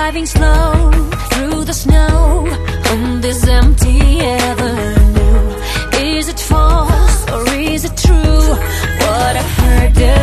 driving slow through the snow on this empty avenue. Is it false or is it true? What I heard